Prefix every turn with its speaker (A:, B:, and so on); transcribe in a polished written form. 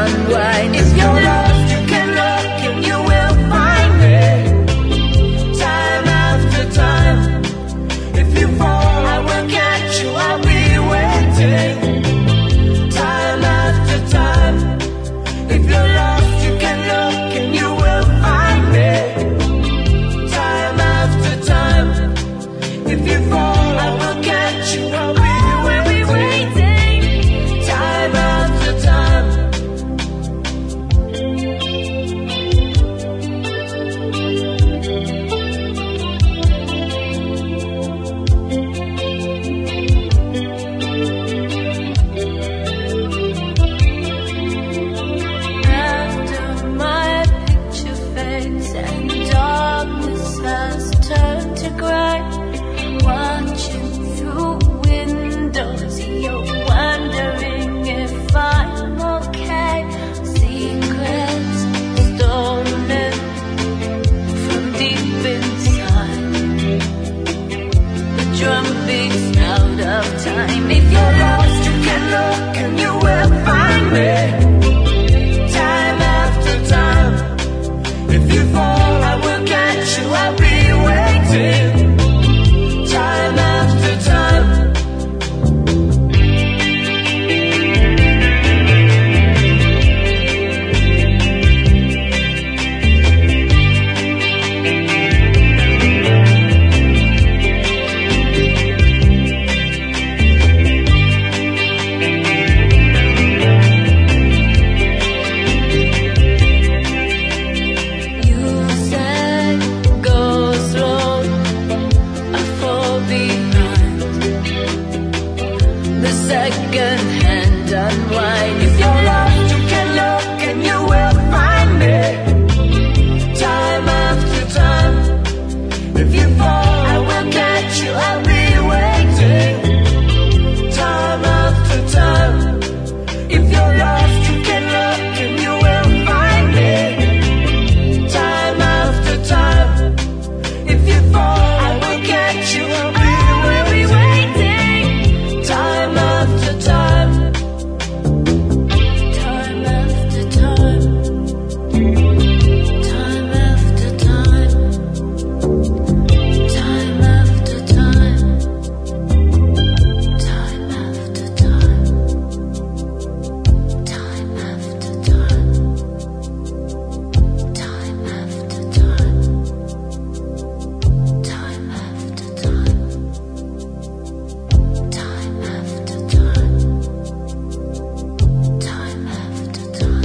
A: unwind. If you're lost, you can look and you will find me. Time after time. If you fall, I will catch you, I'll be waiting. Time after time. If you're lost, you can look and you will find me. Time after time. If you fall, I will catch you, I'll be waiting. Time after time. After my picture fades and darkness has turned to grey, watching through windows, you're wondering if I'm okay. Secrets stolen from deep inside. The drum beats out of time. If you're lost, you can look and you will find me. Time after time. If you fall, I will catch you, I'll be waiting. Time after time. You said go slow, I fall behind. The second hand unwind. If you're lost, you can look and you will find me. Time after time. If you fall, I will catch you, I'll be waiting. Time after time. If you're lost, you can look and you will find me. Time after time. If you fall, I will catch you, I'll be waiting. Time after time. Time after time. Time after time. Time after time. Time after time. Time after time. Time after time. Time after time. Time after time. Time after time.